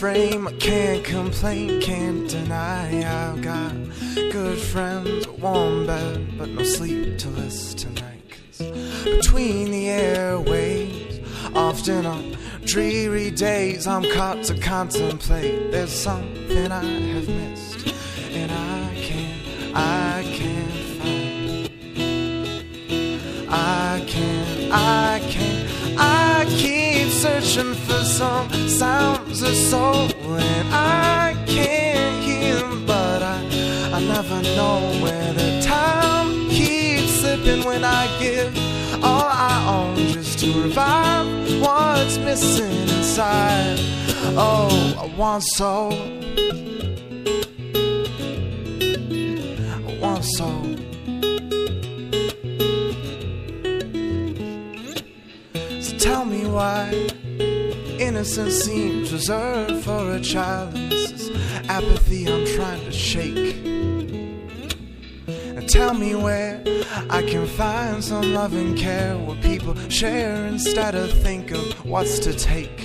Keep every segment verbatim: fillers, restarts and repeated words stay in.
frame. I can't complain, can't deny. I've got good friends, a warm bed, but no sleep till this tonight. 'Cause between the airwaves, often on dreary days, I'm caught to contemplate. There's something I have missed, and I can't, I can't find. I can't, I can't, I keep searching for some sounds of soul, and I can't hear them, but I, I never know where the time keeps slipping when I give all I own just to revive what's missing inside. Oh, I want soul, I want soul. So tell me why innocence seems reserved for a child, and this is apathy I'm trying to shake. And tell me where I can find some love and care, where people share instead of think of what's to take.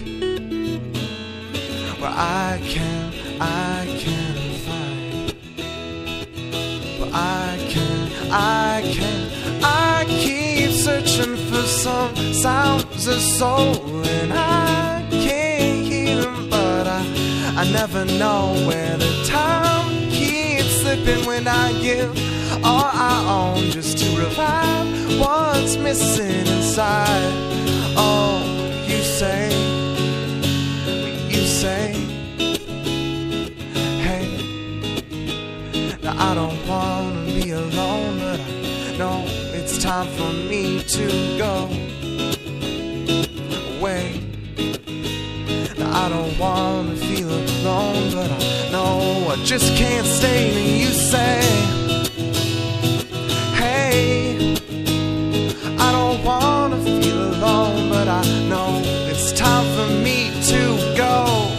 Where I can, I can find, where I can, I can, I keep searching for some sounds of soul, and I can't hear them, but I, I never know where the time keeps slipping when I give all I own just to revive what's missing inside. Oh, you say, you say, hey, now I don't wanna be alone, but I know it's time for me to go away. Now I don't wanna feel alone, but I know I just can't stay. And you say, I don't wanna feel alone, but I know it's time for me to go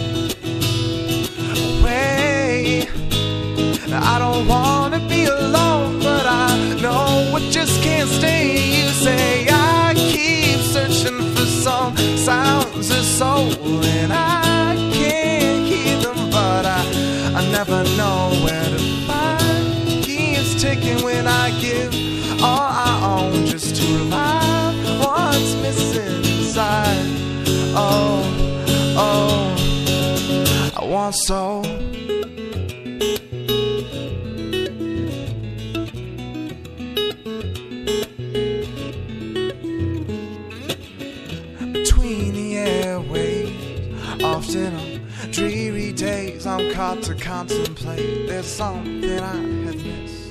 away. I don't wanna be alone, but I know I just can't stay. You say I keep searching for some sounds of soul, and I can't hear them, but I, I never know where to find. Keeps ticking when I give all I own just to revive what's missing inside. Oh, oh, I want soul. Between the airwaves, often on dreary days, I'm caught to contemplate. There's something I have missed,